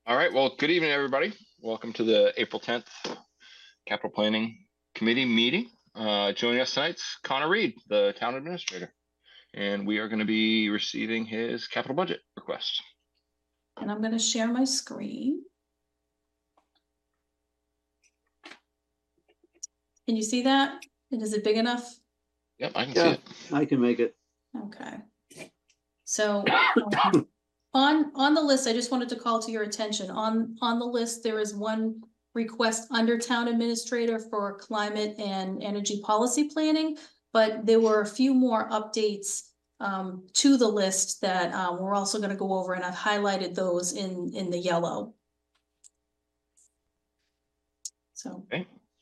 All right. Well, good evening, everybody. Welcome to the April 10th Capital Planning Committee meeting. Joining us tonight's Connor Reed, the town administrator, and we are going to be receiving his capital budget request. And I'm going to share my screen. Can you see that? And is it big enough? Yep, I can see it. I can make it. Okay. So on the list, I just wanted to call to your attention. On the list, there is one request under town administrator for climate and energy policy planning, but there were a few more updates to the list that we're also going to go over, and I've highlighted those in the yellow. So. Okay.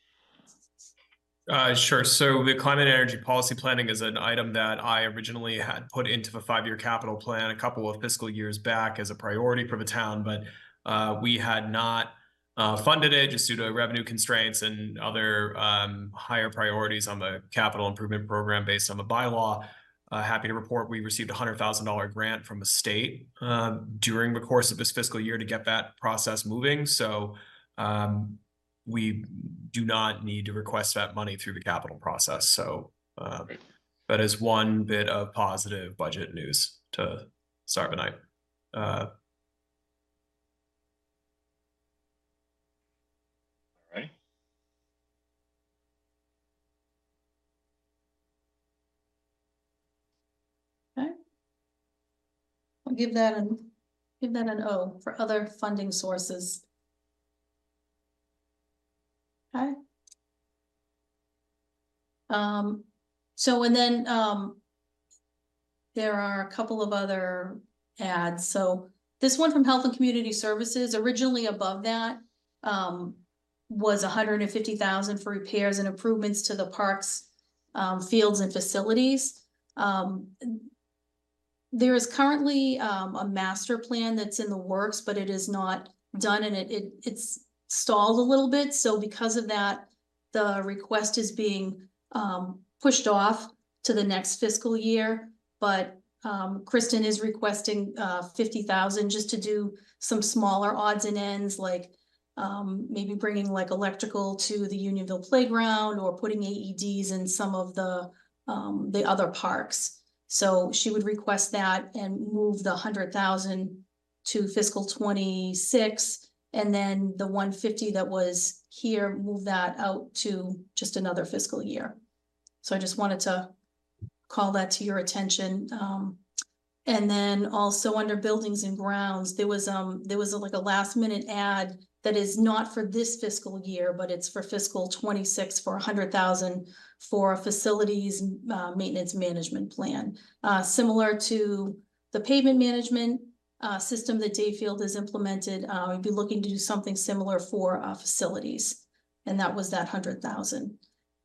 Sure. So the climate and energy policy planning is an item that I originally had put into the 5-year capital plan a couple of fiscal years back as a priority for the town, but we had not funded it just due to revenue constraints and other higher priorities on the capital improvement program based on the bylaw. Happy to report we received a $100,000 grant from the state during the course of this fiscal year to get that process moving. So we do not need to request that money through the capital process. So that is one bit of positive budget news to start the night. All right. Okay. I'll give that an O for other funding sources. Okay. So, and then there are a couple of other ads. So this one from Health and Community Services, originally above that was $150,000 for repairs and improvements to the parks, fields and facilities. There is currently a master plan that's in the works, but it is not done, and it's stalled a little bit. So because of that, the request is being pushed off to the next fiscal year. But Kristen is requesting $50,000 just to do some smaller odds and ends, like maybe bringing like electrical to the Unionville playground or putting AEDs in some of the other parks. So she would request that and move the $100,000 to fiscal 26. And then the 150 that was here, move that out to just another fiscal year. So I just wanted to call that to your attention. And then also under buildings and grounds, there was like a last minute ad that is not for this fiscal year, but it's for fiscal 26 for $100,000 for a facilities maintenance management plan, similar to the pavement management system that Dayfield has implemented. We'd be looking to do something similar for facilities, and that was that $100,000.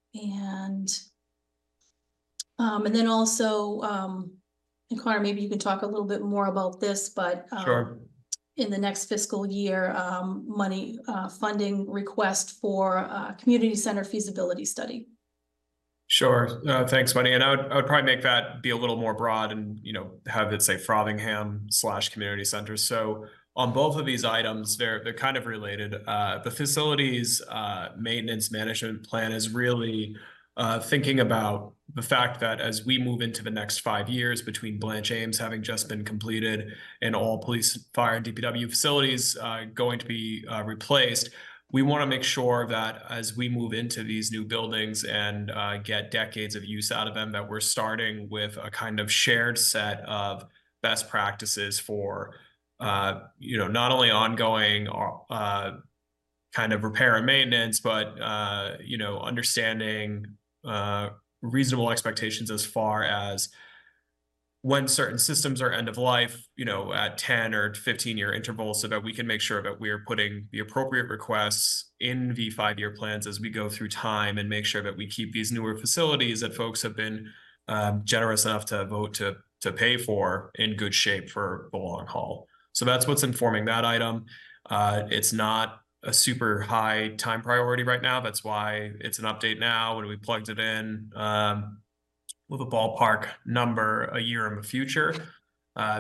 And then also, and Connor, maybe you can talk a little bit more about this, but Sure. In the next fiscal year, money funding request for community center feasibility study. Sure. Thanks, Bunny. And I would probably make that be a little more broad and, have it say Frothingham/community centers. So on both of these items, they're kind of related. The facilities maintenance management plan is really thinking about the fact that as we move into the next 5 years, between Blanche Ames having just been completed and all police, fire, and DPW facilities going to be replaced, we want to make sure that as we move into these new buildings and get decades of use out of them, that we're starting with a kind of shared set of best practices for, not only ongoing kind of repair and maintenance, but, understanding reasonable expectations as far as when certain systems are end of life, at 10 or 15-year intervals, so that we can make sure that we're putting the appropriate requests in the 5-year plans as we go through time, and make sure that we keep these newer facilities that folks have been generous enough to vote to pay for in good shape for the long haul. So that's what's informing that item. It's not a super high time priority right now. That's why it's an update now when we plugged it in with a ballpark number a year in the future.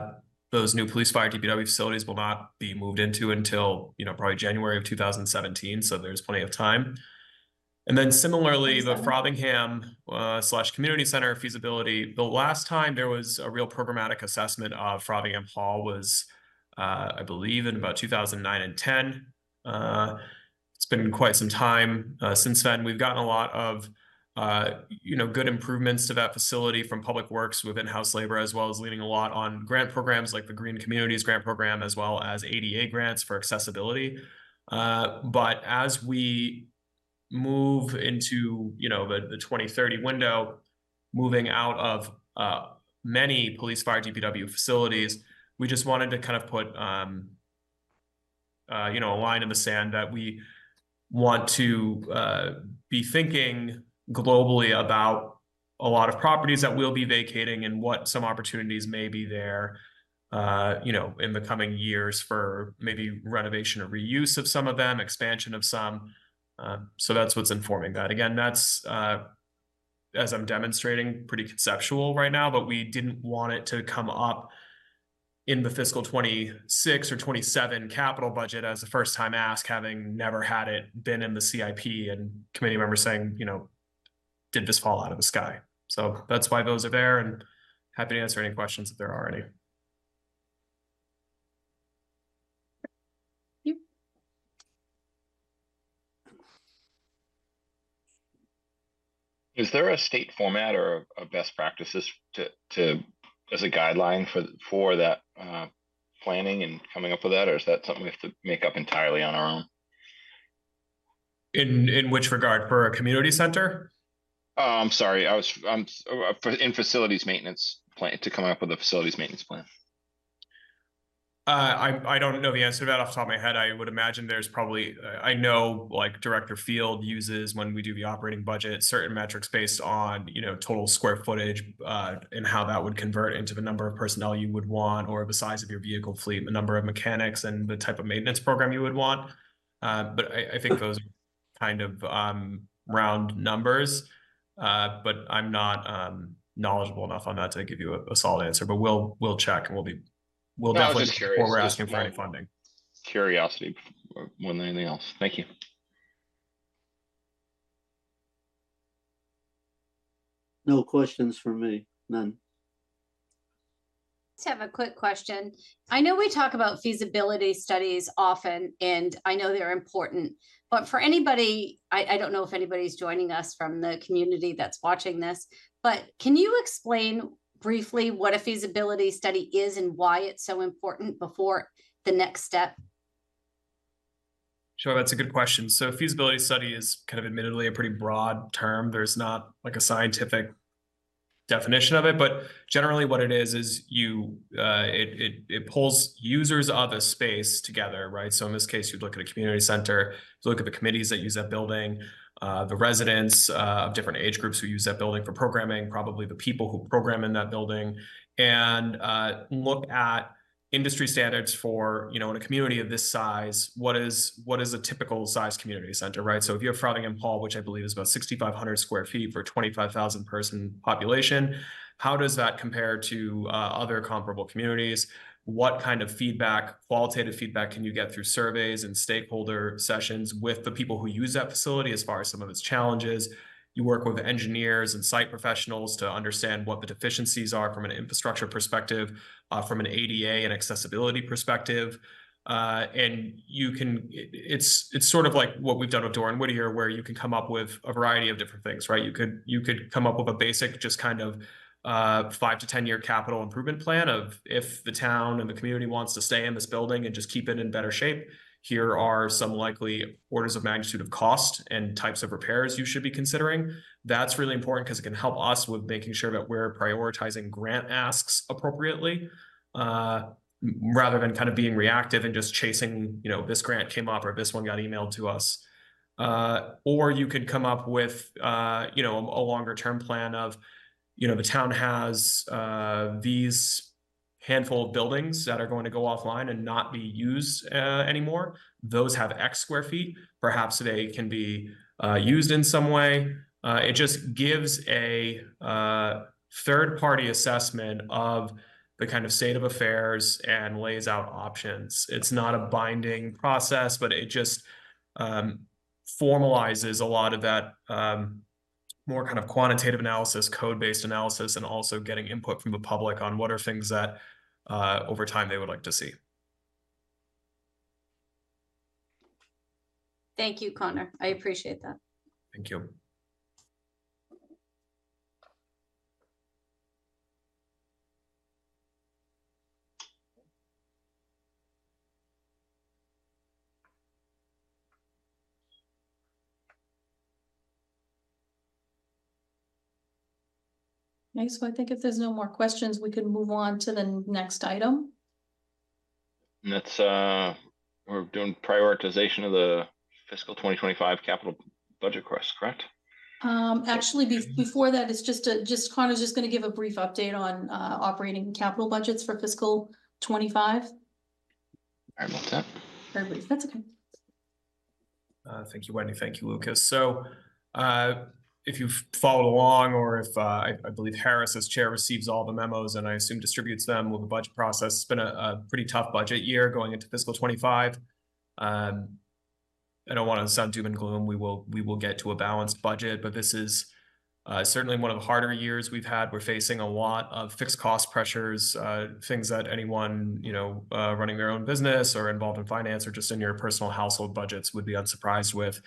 those new police, fire, DPW facilities will not be moved into until, probably January of 2017. So there's plenty of time. And then similarly, the 27. Frothingham / community center feasibility, the last time there was a real programmatic assessment of Frothingham Hall was, I believe, in about 2009 and 10. It's been quite some time since then. We've gotten a lot of good improvements to that facility from Public Works with in-house labor, as well as leaning a lot on grant programs like the Green Communities Grant Program, as well as ADA grants for accessibility. But as we move into, the 2030 window, moving out of many police, fire, DPW facilities, we just wanted to kind of put, a line in the sand that we want to be thinking globally about a lot of properties that will be vacating and what some opportunities may be there, in the coming years for maybe renovation or reuse of some of them, expansion of some. So that's what's informing that. Again, that's, as I'm demonstrating, pretty conceptual right now, but we didn't want it to come up in the fiscal 26 or 27 capital budget as a first time ask, having never had it been in the CIP and committee members saying, did this fall out of the sky? So that's why those are there, and happy to answer any questions if there are any. Is there a state format or a best practices to as a guideline for that planning and coming up with that, or is that something we have to make up entirely on our own? In which regard? For a community center? I'm sorry, I'm in facilities maintenance plan, to come up with a facilities maintenance plan. I don't know the answer to that off the top of my head. I would imagine there's probably, I know like Director Field uses, when we do the operating budget, certain metrics based on, total square footage and how that would convert into the number of personnel you would want, or the size of your vehicle fleet, the number of mechanics, and the type of maintenance program you would want. But I think those are kind of round numbers, but I'm not knowledgeable enough on that to give you a solid answer, but we'll check, and we'll definitely, before we're asking for any funding. Curiosity more than anything else. Thank you. No questions from me, none. Just have a quick question. I know we talk about feasibility studies often, and I know they're important, but for anybody, I don't know if anybody's joining us from the community that's watching this, but can you explain briefly what a feasibility study is and why it's so important before the next step? Sure, that's a good question. So feasibility study is kind of admittedly a pretty broad term. There's not like a scientific definition of it, but generally what it is it pulls users of a space together, right? So in this case, you'd look at a community center, you look at the committees that use that building, the residents of different age groups who use that building for programming, probably the people who program in that building, and look at industry standards for, in a community of this size, what is a typical size community center, right? So if you have Frothingham Hall, which I believe is about 6,500 square feet for 25,000 person population, how does that compare to other comparable communities? What kind of feedback, qualitative feedback, can you get through surveys and stakeholder sessions with the people who use that facility as far as some of its challenges? You work with engineers and site professionals to understand what the deficiencies are from an infrastructure perspective, from an ADA and accessibility perspective. And it's sort of like what we've done with Doran Whittier, where you can come up with a variety of different things, right? You could come up with a basic, just kind of 5 to 10 year capital improvement plan of, if the town and the community wants to stay in this building and just keep it in better shape, here are some likely orders of magnitude of cost and types of repairs you should be considering. That's really important because it can help us with making sure that we're prioritizing grant asks appropriately, rather than kind of being reactive and just chasing, this grant came up or this one got emailed to us. Or you could come up with, a longer term plan of, the town has these handful of buildings that are going to go offline and not be used anymore. Those have X square feet. Perhaps they can be used in some way. It just gives a third-party assessment of the kind of state of affairs and lays out options. It's not a binding process, but it just formalizes a lot of that more kind of quantitative analysis, code-based analysis, and also getting input from the public on what are things that over time they would like to see. Thank you, Connor. I appreciate that. Thank you. Okay, so I think if there's no more questions, we can move on to the next item. And that's, we're doing prioritization of the fiscal 2025 capital budget request, correct? Actually, before that, it's just Connor's just gonna give a brief update on operating capital budgets for fiscal 25. Sorry about that. Very brief, that's okay. Thank you, Wendy. Thank you, Lucas. So if you've followed along, or if I believe Harris as chair receives all the memos and I assume distributes them with the budget process, it's been a pretty tough budget year going into fiscal 25. I don't want to sound doom and gloom. We will get to a balanced budget, but this is certainly one of the harder years we've had. We're facing a lot of fixed cost pressures, things that anyone, running their own business or involved in finance or just in your personal household budgets would be unsurprised with.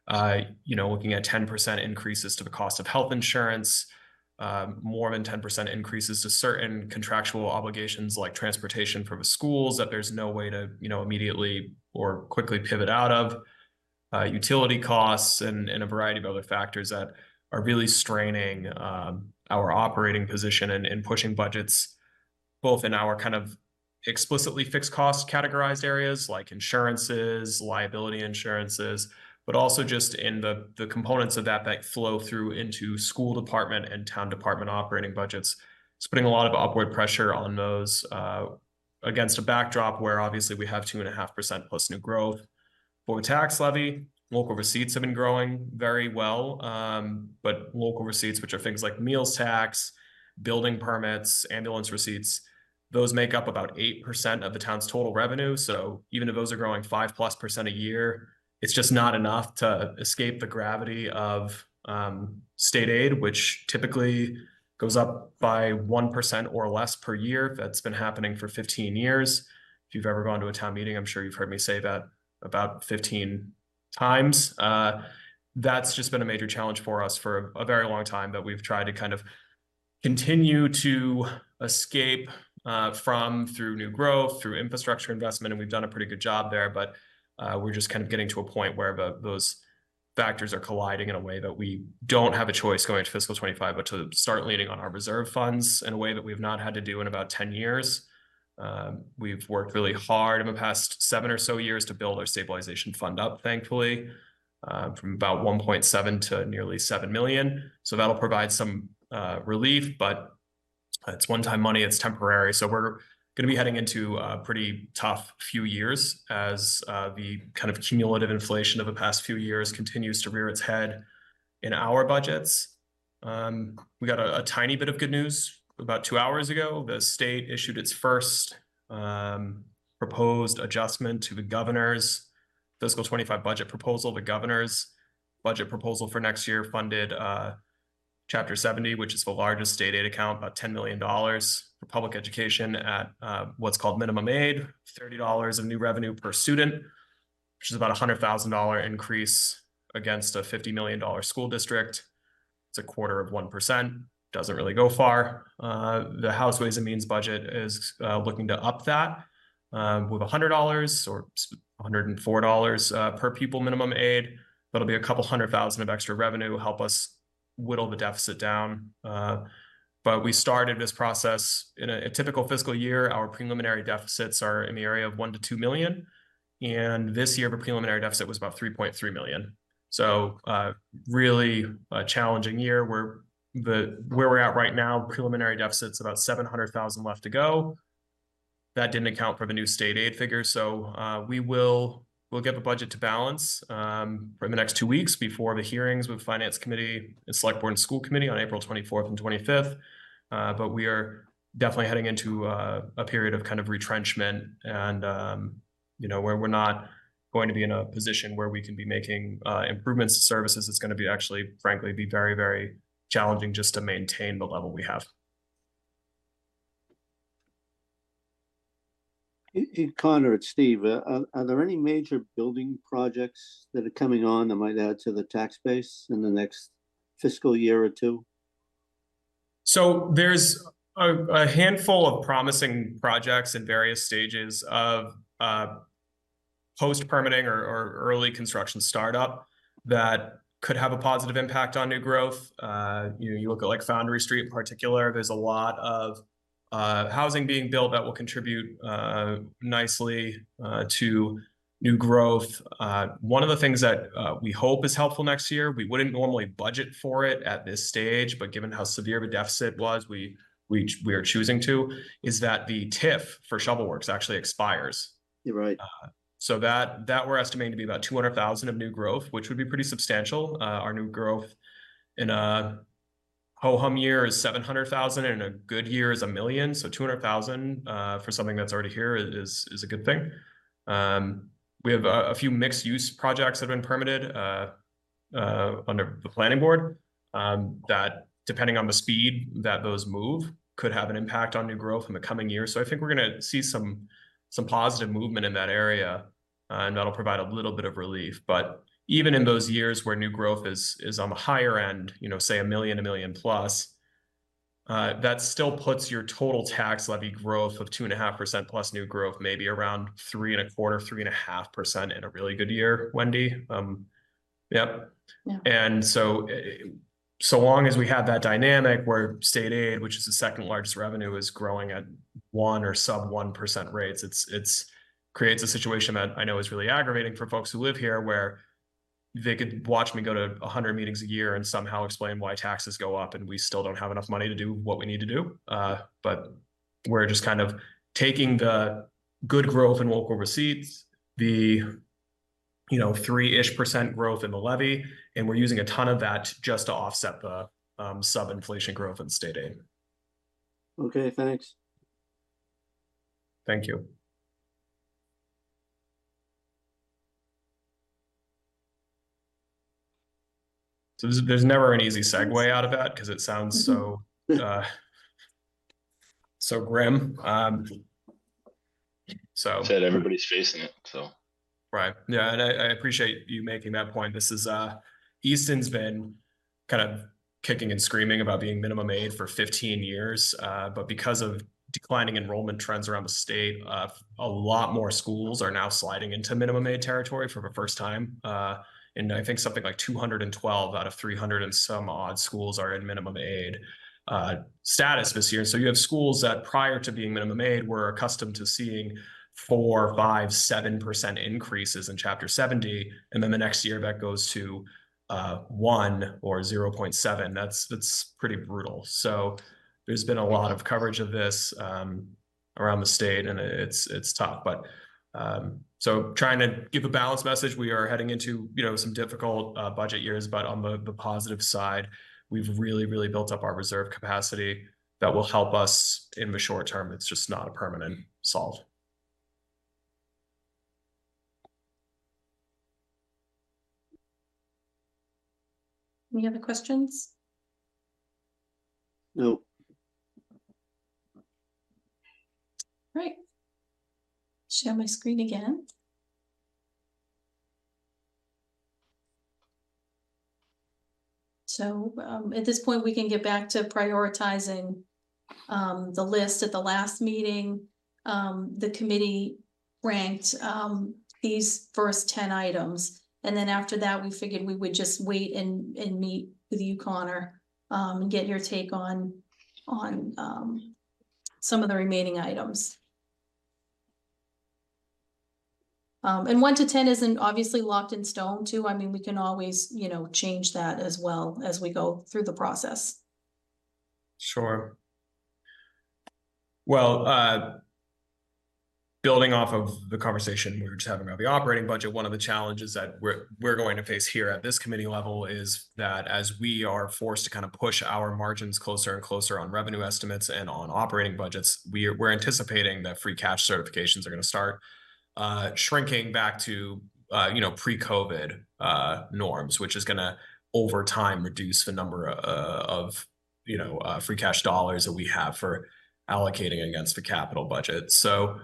Looking at 10% increases to the cost of health insurance, more than 10% increases to certain contractual obligations like transportation for the schools that there's no way to, immediately or quickly pivot out of, utility costs and a variety of other factors that are really straining our operating position and pushing budgets, both in our kind of explicitly fixed cost categorized areas like insurances, liability insurances, but also just in the components of that flow through into school department and town department operating budgets. It's putting a lot of upward pressure on those against a backdrop where obviously we have 2.5% plus new growth. For the tax levy, local receipts have been growing very well, but local receipts, which are things like meals tax, building permits, ambulance receipts, those make up about 8% of the town's total revenue. So even if those are growing 5+% a year, it's just not enough to escape the gravity of state aid, which typically goes up by 1% or less per year. That's been happening for 15 years. If you've ever gone to a town meeting, I'm sure you've heard me say that about 15 times. That's just been a major challenge for us for a very long time that we've tried to kind of continue to escape from through new growth, through infrastructure investment, and we've done a pretty good job there, but we're just kind of getting to a point where those factors are colliding in a way that we don't have a choice going to fiscal 25, but to start leaning on our reserve funds in a way that we've not had to do in about 10 years. We've worked really hard in the past 7 or so years to build our stabilization fund up, thankfully, from about 1.7 to nearly 7 million. So that'll provide some relief, but it's one-time money, it's temporary. So we're going to be heading into a pretty tough few years as the kind of cumulative inflation of the past few years continues to rear its head in our budgets. We got a tiny bit of good news. About 2 hours ago, the state issued its first proposed adjustment to the governor's fiscal 25 budget proposal. The governor's budget proposal for next year funded Chapter 70, which is the largest state aid account, about $10 million for public education at what's called minimum aid, $30 of new revenue per student, which is about a $100,000 increase against a $50 million school district. It's 1/4%. Doesn't really go far. The House Ways and Means budget is looking to up that with $100 or $104 per pupil minimum aid. That'll be a couple $100,000 of extra revenue, help us whittle the deficit down. But we started this process in a typical fiscal year. Our preliminary deficits are in the area of 1 to 2 million. And this year, the preliminary deficit was about 3.3 million. So really a challenging year. Where we're at right now, preliminary deficit's about 700,000 left to go. That didn't account for the new state aid figure. So we'll get the budget to balance for the next 2 weeks before the hearings with Finance Committee and Select Board and School Committee on April 24th and 25th. But we are definitely heading into a period of kind of retrenchment, and where we're not going to be in a position where we can be making improvements to services. It's going to be actually, frankly, be very, very challenging just to maintain the level we have. Connor, it's Steve. Are there any major building projects that are coming on that might add to the tax base in the next fiscal year or two? So there's a handful of promising projects in various stages of post-permitting or early construction startup that could have a positive impact on new growth. You look at like Foundry Street in particular, there's a lot of housing being built that will contribute nicely to new growth. One of the things that we hope is helpful next year, we wouldn't normally budget for it at this stage, but given how severe of a deficit was, we are choosing to, is that the TIF for Shovelworks actually expires. You're right. So that we're estimating to be about 200,000 of new growth, which would be pretty substantial. Our new growth in a ho-hum year is 700,000, and a good year is 1 million. So 200,000 for something that's already here is a good thing. We have a few mixed use projects that have been permitted under the planning board that, depending on the speed that those move, could have an impact on new growth in the coming year. So I think we're going to see some positive movement in that area, and that'll provide a little bit of relief. But even in those years where new growth is on the higher end, say 1 million plus, that still puts your total tax levy growth of 2.5% plus new growth maybe around 3.25%, 3.5% in a really good year, Wendy. Yep. Yeah. And so long as we have that dynamic where state aid, which is the second largest revenue, is growing at 1 or sub 1% rates, it's creates a situation that I know is really aggravating for folks who live here, where they could watch me go to 100 meetings a year and somehow explain why taxes go up and we still don't have enough money to do what we need to do. But we're just kind of taking the good growth in local receipts, the 3-ish% growth in the levy, and we're using a ton of that just to offset the sub-inflation growth in state aid. Okay, thanks. Thank you. So there's never an easy segue out of that because it sounds so grim. So said everybody's facing it. So right, yeah, and I appreciate you making that point. This is Easton's been kind of kicking and screaming about being minimum aid for 15 years, but because of declining enrollment trends around the state, a lot more schools are now sliding into minimum aid territory for the first time. And I think something like 212 out of 300 and some odd schools are in minimum aid status this year. So you have schools that prior to being minimum aid were accustomed to seeing 4, 5, 7% increases in Chapter 70. And then the next year that goes to 1 or 0.7. That's pretty brutal. So there's been a lot of coverage of this around the state, and it's tough. But so trying to give a balanced message, we are heading into some difficult budget years, but on the positive side, we've really built up our reserve capacity that will help us in the short term. It's just not a permanent solve. Any other questions? No. Right. Share my screen again. So at this point, we can get back to prioritizing the list. At the last meeting, the committee ranked these first 10 items. And then after that, we figured we would just wait and meet with you, Connor, and get your take on some of the remaining items. And 1 to 10 isn't obviously locked in stone too. I mean, we can always, change that as well as we go through the process. Sure. Well, building off of the conversation we were just having about the operating budget, one of the challenges that we're going to face here at this committee level is that as we are forced to kind of push our margins closer and closer on revenue estimates and on operating budgets, we're anticipating that free cash certifications are going to start shrinking back to pre-COVID norms, which is going to over time reduce the number of free cash dollars that we have for allocating against the capital budget. So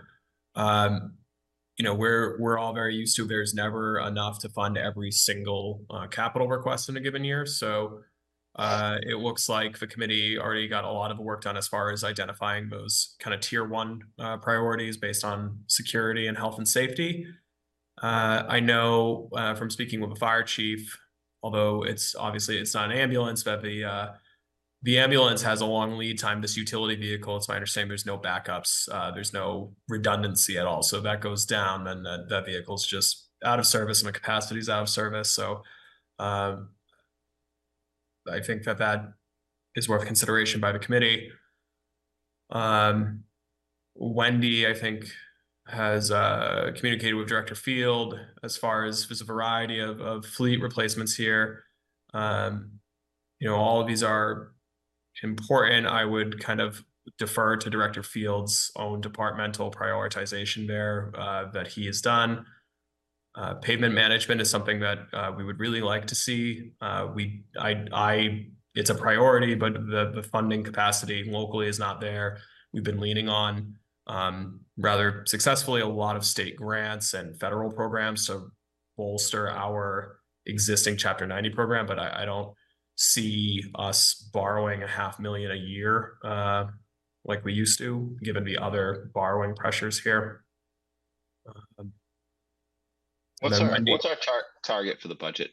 we're all very used to there's never enough to fund every single capital request in a given year. So it looks like the committee already got a lot of work done as far as identifying those kind of tier 1 priorities based on security and health and safety. I know from speaking with the fire chief, although it's not an ambulance, that the ambulance has a long lead time. This utility vehicle, it's my understanding there's no backups. There's no redundancy at all. So that goes down, then that vehicle's just out of service and the capacity is out of service. So I think that is worth consideration by the committee. Wendy, I think, has communicated with Director Field as far as there's a variety of fleet replacements here. All of these are important. I would kind of defer to Director Field's own departmental prioritization there that he has done. Pavement management is something that we would really like to see. It's a priority, but the funding capacity locally is not there. We've been leaning on rather successfully a lot of state grants and federal programs to bolster our existing Chapter 90 program, but I don't see us borrowing $500,000 a year like we used to, given the other borrowing pressures here. What's our target for the budget?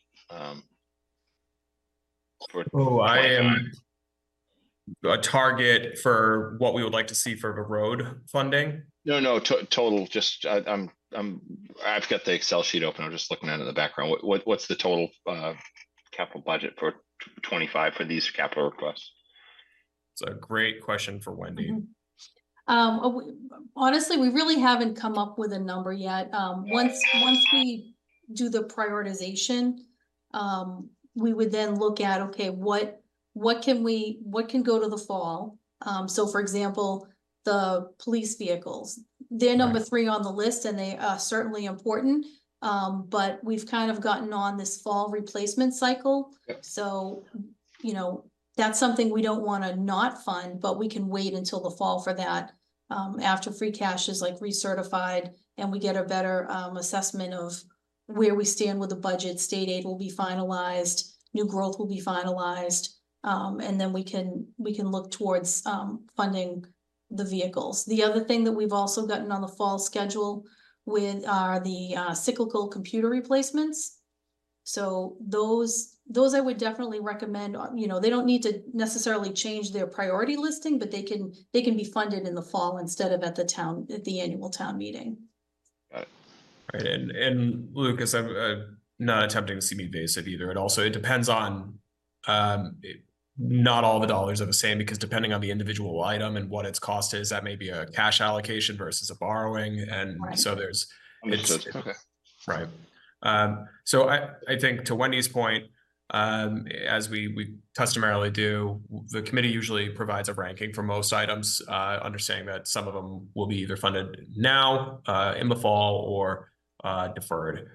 I am a target for what we would like to see for the road funding. No, total. Just I've got the Excel sheet open. I'm just looking at it in the background. What's the total capital budget for 25 for these capital requests? It's a great question for Wendy. Honestly, we really haven't come up with a number yet. Once we do the prioritization, we would then look at, okay, what can go to the fall? So for example, the police vehicles, they're number 3 on the list and they are certainly important. But we've kind of gotten on this fall replacement cycle. Yep. So, that's something we don't want to not fund, but we can wait until the fall for that. After free cash is like recertified and we get a better assessment of where we stand with the budget, state aid will be finalized, new growth will be finalized. And then we can look towards funding the vehicles. The other thing that we've also gotten on the fall schedule with are the cyclical computer replacements. So those I would definitely recommend. They don't need to necessarily change their priority listing, but they can be funded in the fall instead of at the annual town meeting. Got it. Right, and Lucas, I'm not attempting to seem evasive either. It depends on not all the dollars are the same, because depending on the individual item and what its cost is, that may be a cash allocation versus a borrowing. And right. So Okay. Right. So I think to Wendy's point, as we customarily do, the committee usually provides a ranking for most items, understanding that some of them will be either funded now, in the fall, or deferred.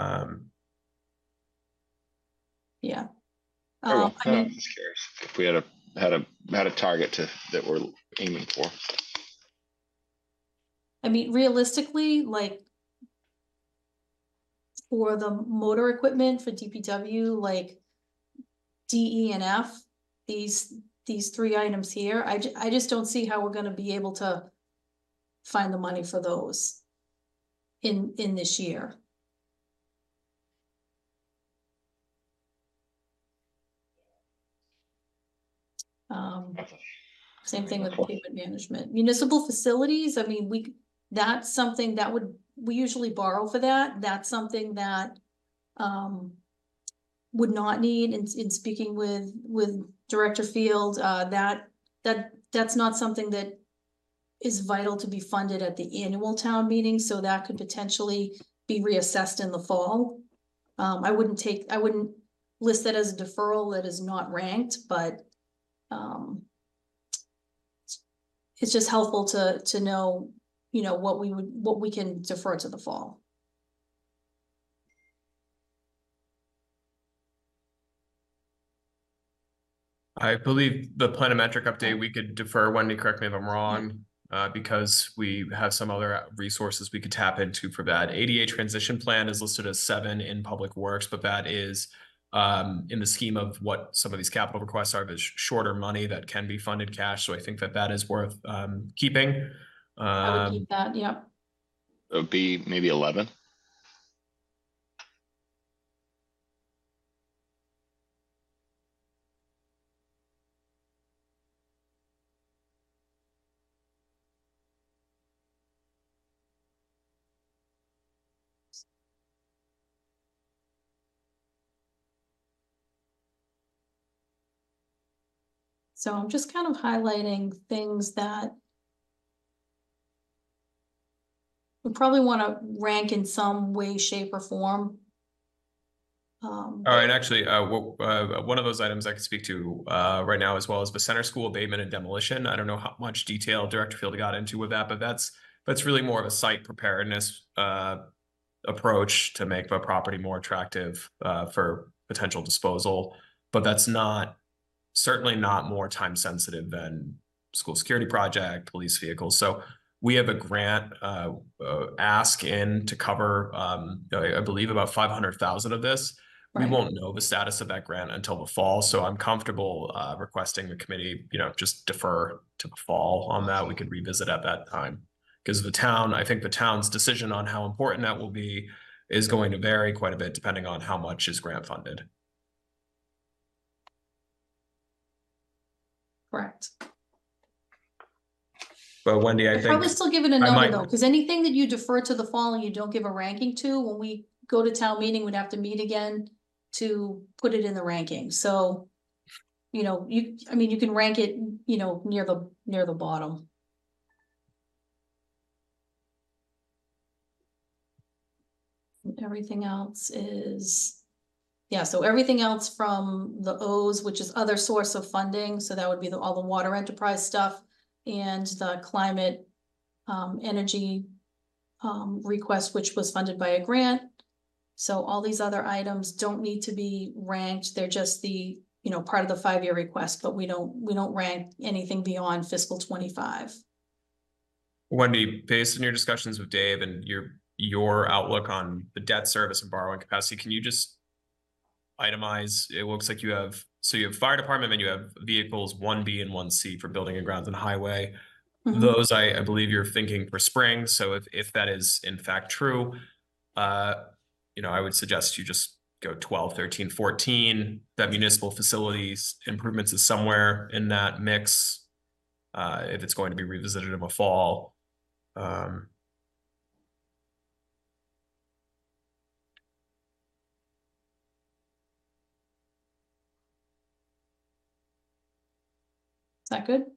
Yeah. I'm just curious if we had a target that we're aiming for. I mean, realistically, like for the motor equipment for DPW, like D, E, and F, these 3 items here, I just don't see how we're going to be able to find the money for those in this year. Same thing with pavement management. Municipal facilities, I mean, that's something that we usually borrow for that. That's something that would not need, in speaking with Director Field, that's not something that is vital to be funded at the annual town meeting, so that could potentially be reassessed in the fall. I wouldn't list that as a deferral that is not ranked, but it's just helpful to know, you know, what we can defer to the fall. I believe the planimetric update, we could defer. Wendy, correct me if I'm wrong, because we have some other resources we could tap into for that. ADA transition plan is listed as 7 in public works, but that is in the scheme of what some of these capital requests are, is shorter money that can be funded cash. So I think that is worth keeping. I would keep that, yeah. It would be maybe 11. So I'm just kind of highlighting things that we probably want to rank in some way, shape, or form. All right, actually, one of those items I could speak to right now, as well as the center school abatement and demolition. I don't know how much detail Director Field got into with that, but that's really more of a site preparedness approach to make the property more attractive for potential disposal. But that's certainly not more time sensitive than school security project, police vehicles. So we have a grant ask in to cover, I believe, about 500,000 of this. Right. We won't know the status of that grant until the fall. So I'm comfortable requesting the committee, just defer to the fall on that. We could revisit at that time. Because I think the town's decision on how important that will be is going to vary quite a bit depending on how much is grant funded. Correct. But Wendy, I think probably still give it a number though, because anything that you defer to the fall and you don't give a ranking to, when we go to town meeting, we'd have to meet again to put it in the ranking. So, you can rank it, near the bottom. Everything else is, so everything else from the O's, which is other source of funding. So that would be all the water enterprise stuff and the climate energy request, which was funded by a grant. So all these other items don't need to be ranked. They're just the, part of the 5-year request, but we don't rank anything beyond fiscal 25. Wendy, based on your discussions with Dave and your outlook on the debt service and borrowing capacity, can you just itemize? It looks like you have fire department and you have vehicles 1B and 1C for building and grounds and highway. Mm-hmm. Those I believe you're thinking for spring. So if that is in fact true, I would suggest you just go 12, 13, 14. That municipal facilities improvements is somewhere in that mix. If it's going to be revisited in the fall. Is that good?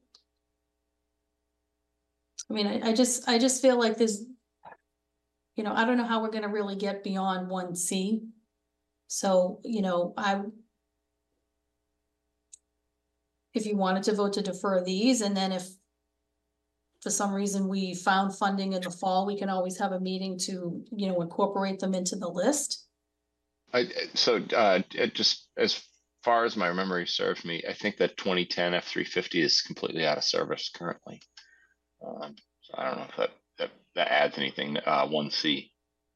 I mean, I just feel like there's, I don't know how we're going to really get beyond 1C. So, if you wanted to vote to defer these, and then if for some reason we found funding in the fall, we can always have a meeting to, incorporate them into the list. Just as far as my memory serves me, I think that 2010 F-350 is completely out of service currently. So I don't know if that adds anything. 1C.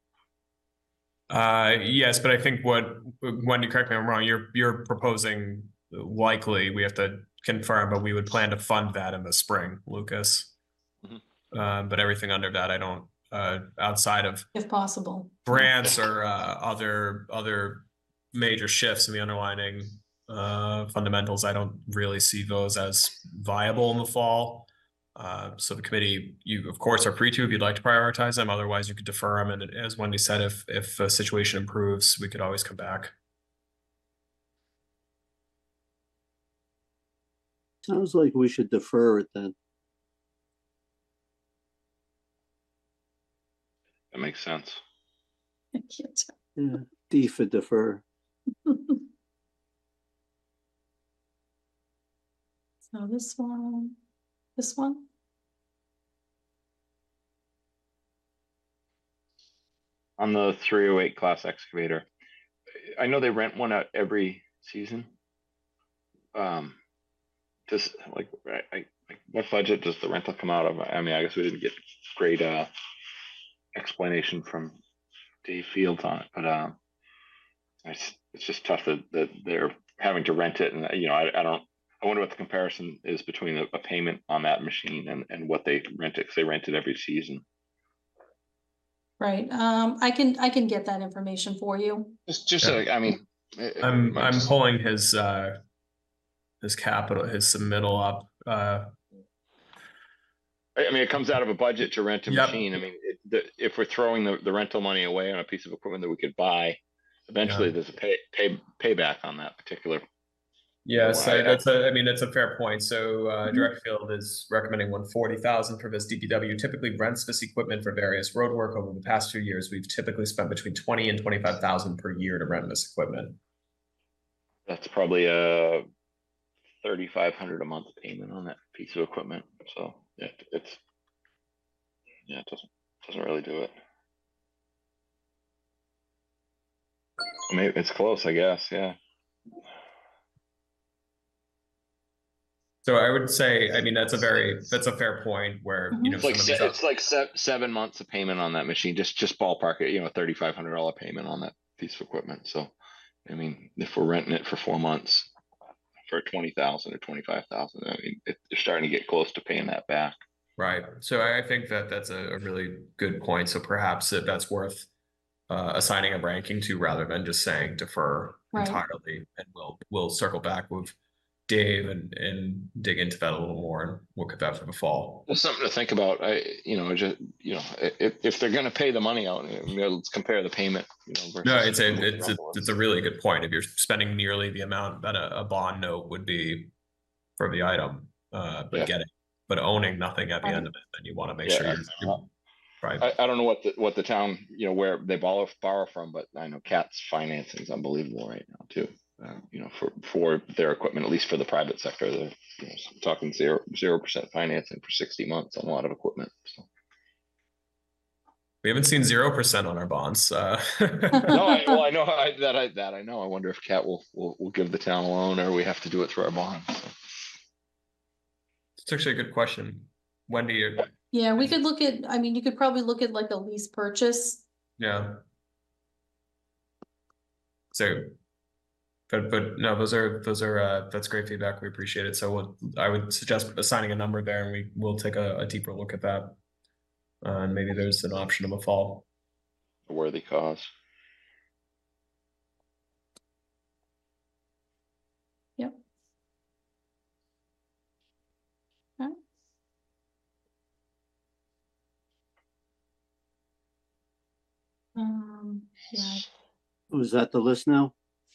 Yes, but I think Wendy, correct me if I'm wrong, you're proposing likely, we have to confirm, but we would plan to fund that in the spring, Lucas. Mm-hmm. But everything under that, I don't, outside of, if possible, grants or other major shifts in the underlying fundamentals, I don't really see those as viable in the fall. So the committee, you of course are free to if you'd like to prioritize them. Otherwise, you could defer them. And as Wendy said, if a situation improves, we could always come back. Sounds like we should defer it then. That makes sense. I can't tell. Yeah, D for defer. So this one. On the 308 class excavator, I know they rent one out every season. Just like, what budget does the rental come out of? I mean, I guess we didn't get great explanation from Dave Fields on it, but it's just tough that they're having to rent it, and I wonder what the comparison is between a payment on that machine and what they rent it, because they rent it every season. Right, I can get that information for you. I mean, I'm pulling his capital, his submittal up. I mean, it comes out of a budget to rent a Yep. machine. I mean, if we're throwing the rental money away on a piece of equipment that we could buy, eventually there's a payback on that particular. Yes, it's a fair point. So Director Field is recommending $140,000 for this. DPW typically rents this equipment for various road work. Over the past 2 years, we've typically spent between $20,000 and $25,000 per year to rent this equipment. That's probably a $3,500 a month payment on that piece of equipment. So it doesn't really do it. Maybe it's close, I guess. Yeah. So I would say, I mean, that's a fair point where, it's like 7 months of payment on that machine, just ballpark it, $3,500 payment on that piece of equipment. So, I mean, if we're renting it for 4 months for 20,000 or 25,000, I mean, you're starting to get close to paying that back. Right. So I think that's a really good point. So perhaps that's worth assigning a ranking to, rather than just saying defer entirely. And we'll circle back with Dave and dig into that a little more and look at that for the fall. Well, something to think about. If they're going to pay the money out, let's compare the payment. No, it's a really good point. If you're spending nearly the amount that a bond note would be for the item, but owning nothing at the end of it, then you want to make sure you're right. I don't know what the town, where they borrow from, but I know CAT's financing is unbelievable right now too. For their equipment, at least for the private sector, they're talking 0% financing for 60 months on a lot of equipment. So. We haven't seen 0% on our bonds. No, I know that. I know. I wonder if CAT will give the town a loan, or we have to do it through our bonds. So. It's actually a good question. When do you? Yeah, we could look at. I mean, you could probably look at like a lease purchase. Yeah. So. But no, those are that's great feedback. We appreciate it. So I would suggest assigning a number there, and we'll take a deeper look at that. And maybe there's an option in the fall. A worthy cause. Yep. Okay. Yeah. Was that the list now?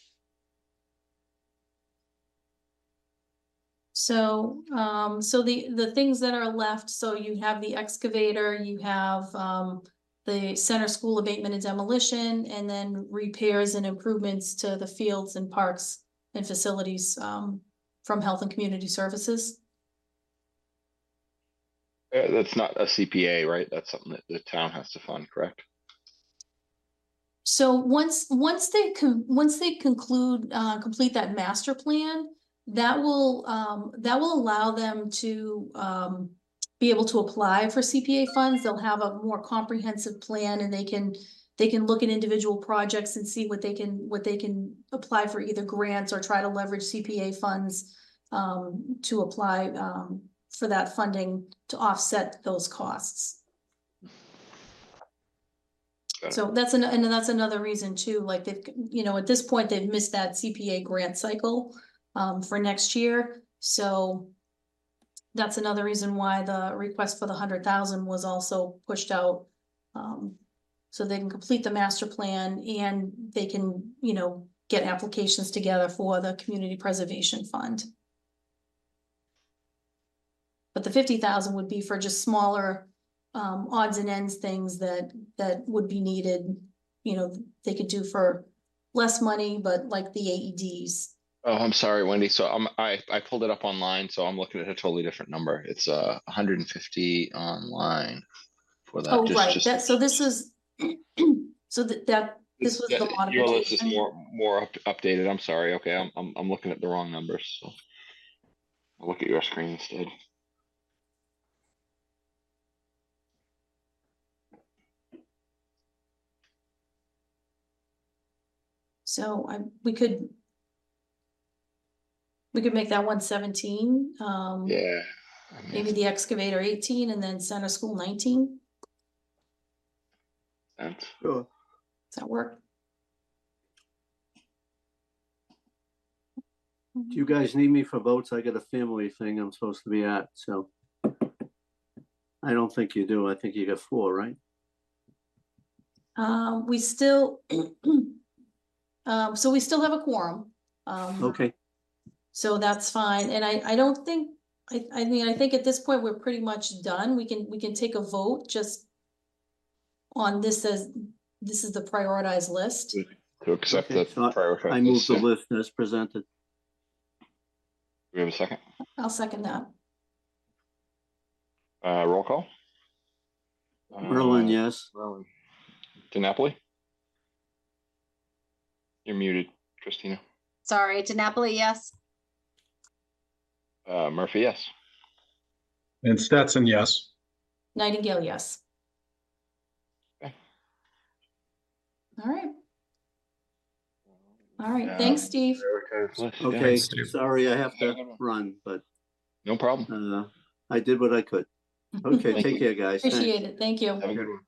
So, so the things that are left, so you have the excavator, you have, the center school abatement and demolition, and then repairs and improvements to the fields and parks and facilities, from Health and Community Services. That's not a CPA, right? That's something that the town has to fund, correct? So once they complete that master plan, that will allow them to be able to apply for CPA funds. They'll have a more comprehensive plan, and they can look at individual projects and see what they can apply for, either grants or try to leverage CPA funds to apply for that funding to offset those costs. So that's that's another reason too. Like they've, at this point they've missed that CPA grant cycle for next year. So that's another reason why the request for the 100,000 was also pushed out. So they can complete the master plan, and they can, get applications together for the community preservation fund. But the 50,000 would be for just smaller odds and ends things that would be needed, you know, they could do for less money, but like the AEDs. Oh, I'm sorry, Wendy. So I pulled it up online, so I'm looking at a totally different number. It's 150 online for that. Oh, Just right, just that, so this is, so this was the your list is modification. more updated. I'm sorry. Okay, I'm looking at the wrong numbers. So I'll look at your screen instead. So we could make that 117, Yeah. I mean, maybe the excavator 18 and then center school 19. that's- Sure. Does that work? Do you guys need me for votes? I got a family thing I'm supposed to be at, so. I don't think you do. I think you got 4, right? We still, so we still have a quorum. Okay, So that's fine, and I don't think, I mean, I think at this point, we're pretty much done, we can take a vote just on this as, this is the prioritized list. To accept Okay, the so prioritized I move list, the yeah. list as presented. We have a second. I'll second that. Roll call. Merlin, yes. Merlin. DiNapoli? You're muted, Christina. Sorry, DiNapoli, yes. Murphy, yes. And Stetson, yes. Nightingale, yes. Okay. All right, thanks, Steve. Prioritized list, yeah. Okay, Thanks, Steve. sorry, I have Have a to good one. run, but No problem. I did what I could. Okay, Thank take care, guys. Thanks. Appreciate it, thank you. Have a good one.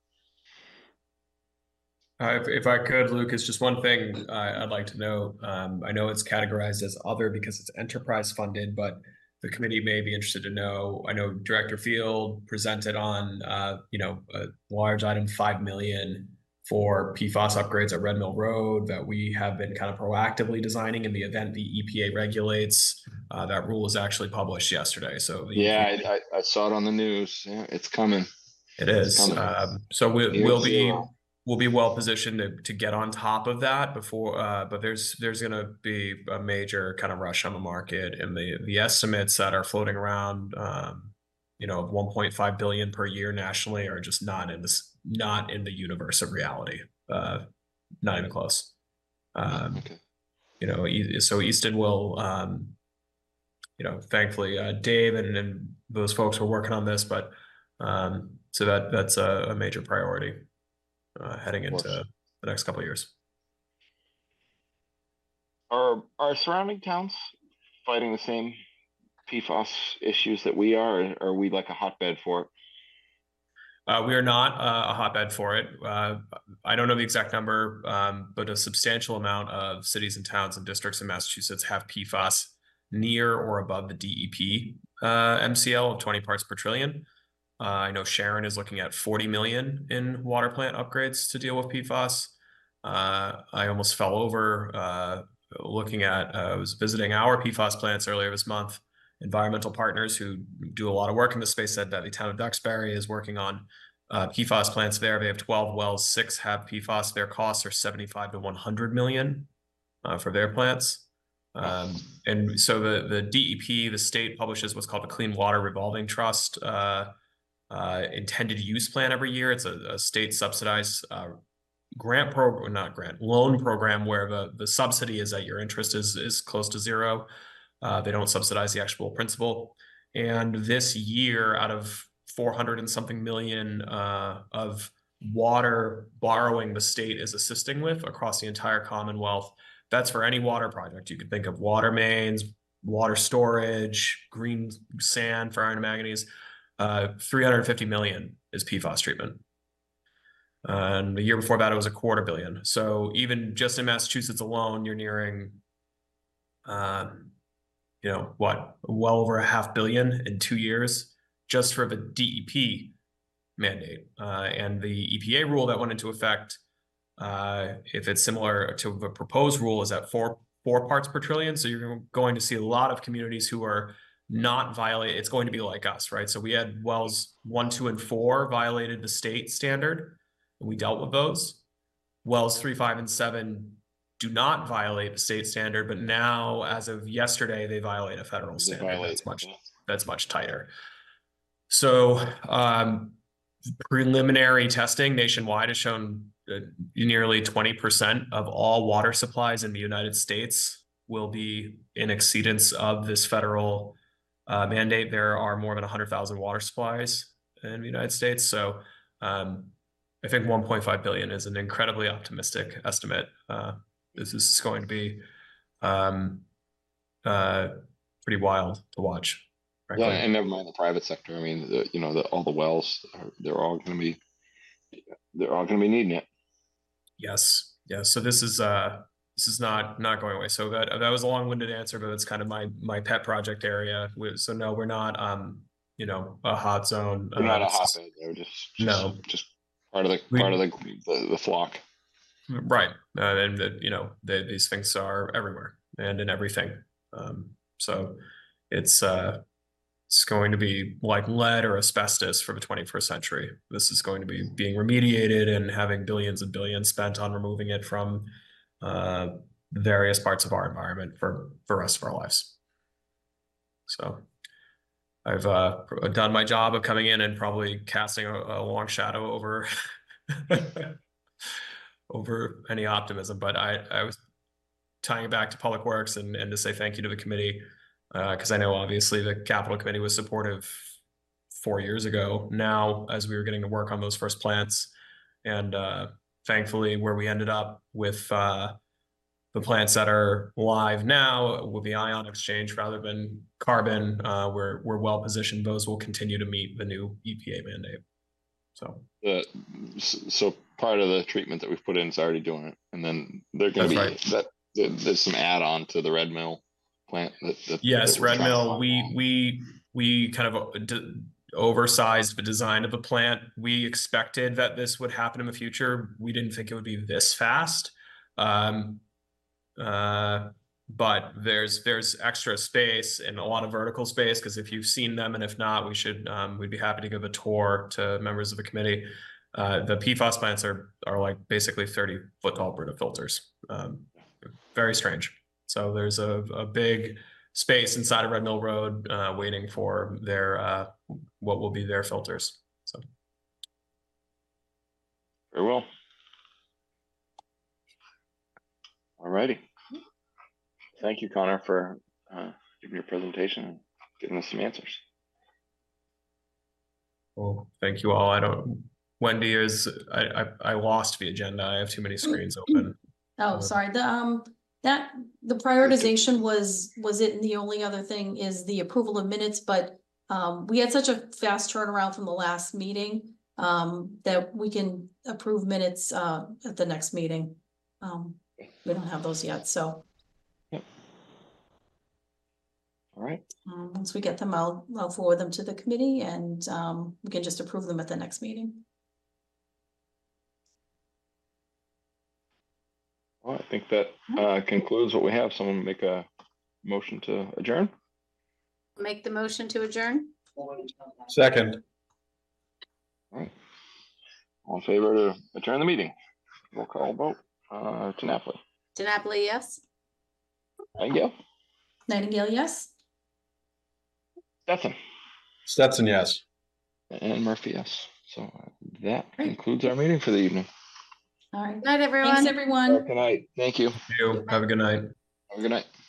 If I could, Lucas, just one thing I'd like to know. I know it's categorized as other because it's enterprise funded, but the committee may be interested to know. I know Director Field presented on, a large item, 5 million for PFAS upgrades at Red Mill Road that we have been kind of proactively designing in the event the EPA regulates. That rule was actually published yesterday. So Yeah, I saw it on the news. Yeah, it's coming. it is. coming. So Near zero. we'll be well positioned to get on top of that before, but there's going to be a major kind of rush on the market, and the estimates that are floating around, of 1.5 billion per year nationally are just not in the universe of reality. Not even close. Okay. So Easton will, thankfully, Dave and those folks are working on this, but so that's a major priority. Heading into the next couple of years. Are surrounding towns fighting the same PFAS issues that we are, or are we like a hotbed for it? We are not a hotbed for it. I don't know the exact number, but a substantial amount of cities and towns and districts in Massachusetts have PFAS near or above the DEP MCL of 20 parts per trillion. I know Sharon is looking at 40 million in water plant upgrades to deal with PFAS. I almost fell over looking at, I was visiting our PFAS plants earlier this month. Environmental partners who do a lot of work in the space said that the town of Duxbury is working on PFAS plants there. They have 12 wells, 6 have PFAS. Their costs are 75 to 100 million for their plants. And so the DEP, the state, publishes what's called a Clean Water Revolving Trust intended use plan every year. It's a state subsidized loan program where the subsidy is that your interest is close to zero. They don't subsidize the actual principal. And this year, out of 400 and something million of water borrowing the state is assisting with across the entire Commonwealth, that's for any water project. You could think of water mains, water storage, green sand for iron and manganese. 350 million is PFAS treatment. And the year before that, it was $250 million. So even just in Massachusetts alone, you're nearing, well over $500 million in 2 years just for the DEP mandate. And the EPA rule that went into effect, if it's similar to the proposed rule, is at 4 parts per trillion. So you're going to see a lot of communities who are not violate, it's going to be like us, right? So we had wells 1, 2, and 4 violated the state standard, and we dealt with those. Wells 3, 5, and 7 do not violate the state standard, but now, as of yesterday, they violate a federal standard. That's much tighter. So preliminary testing nationwide has shown nearly 20% of all water supplies in the United States will be in exceedance of this federal mandate. There are more than 100,000 water supplies in the United States. So I think 1.5 billion is an incredibly optimistic estimate. This is going to be pretty wild to watch. Yeah, and never mind the private sector. I mean, all the wells, they're all going to be needing it. Yes. So this is not going away. So that was a long-winded answer, but it's kind of my pet project area. So no, we're not a hot zone. We're not a hotbed. They're just part of the flock. Right. And these things are everywhere and in everything. So it's going to be like lead or asbestos for the 21st century. This is going to be being remediated and having billions and billions spent on removing it from various parts of our environment for the rest of our lives. So I've done my job of coming in and probably casting a long shadow over over any optimism, but I was tying it back to Public Works and to say thank you to the committee, because I know obviously the Capital Committee was supportive 4 years ago now as we were getting to work on those first plants, and thankfully where we ended up with the plants that are live now with the ion exchange rather than carbon, we're well positioned. Those will continue to meet the new EPA mandate. So part of the treatment that we've put in is already doing it, and then they're going to be there's some add-on to the Red Mill plant. Yes, Red Mill. We kind of oversized the design of the plant. We expected that this would happen in the future. We didn't think it would be this fast. But there's extra space and a lot of vertical space, because if you've seen them, and if not, we'd be happy to give a tour to members of the committee. The PFAS plants are like basically 30-foot tall Brita filters. Very strange. So there's a big space inside of Red Mill Road waiting for their what will be their filters. So very well. All righty. Thank you, Connor, for giving your presentation and giving us some answers. Well, thank you all. Wendy I lost the agenda. I have too many screens open. Oh, sorry. The prioritization was it, and the only other thing is the approval of minutes, but we had such a fast turnaround from the last meeting that we can approve minutes at the next meeting. We don't have those yet, so. Yep. All right. Once we get them, I'll forward them to the committee, and we can just approve them at the next meeting. Well, I think that concludes what we have. Someone make a motion to adjourn. Make the motion to adjourn. Second. All right. All in favor to adjourn the meeting? Roll call vote. DiNapoli. DiNapoli, yes. Nightingale. Nightingale, yes. Stetson, yes. And Murphy, yes. So that concludes our meeting for the evening. All right. Good night, everyone. Thanks, everyone. Good night. Thank you. Thank you. Have a good night. Have a good night.